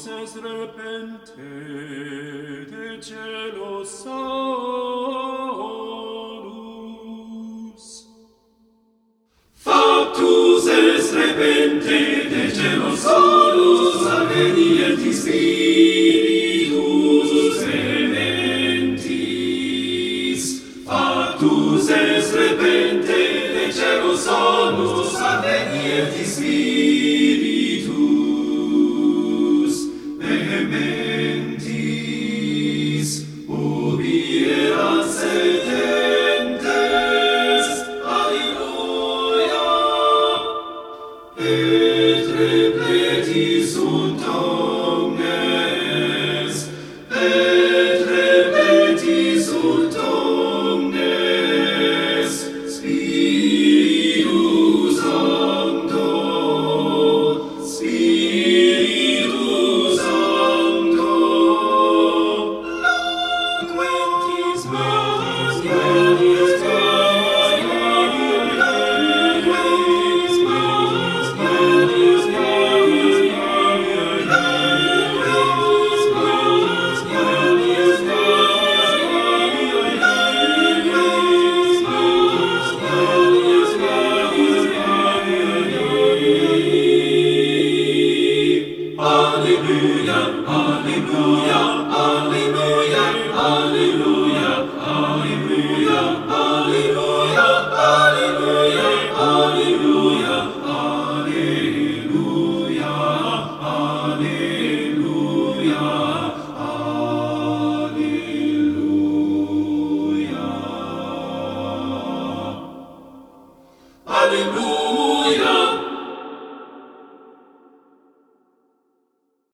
es repente de cielo salus. Factus es repente de cielo salus, advenientis spiritus vehementis. Factus es repente de cielo salus, advenientis spiritus vehementis. Ubi erat sedentes, alleluia, et repletis sunt omnes, et repletis sunt omnes, Spiritus Sancto, Spiritus Sancto, loquentis meus, loquentis Alleluia, Alleluia,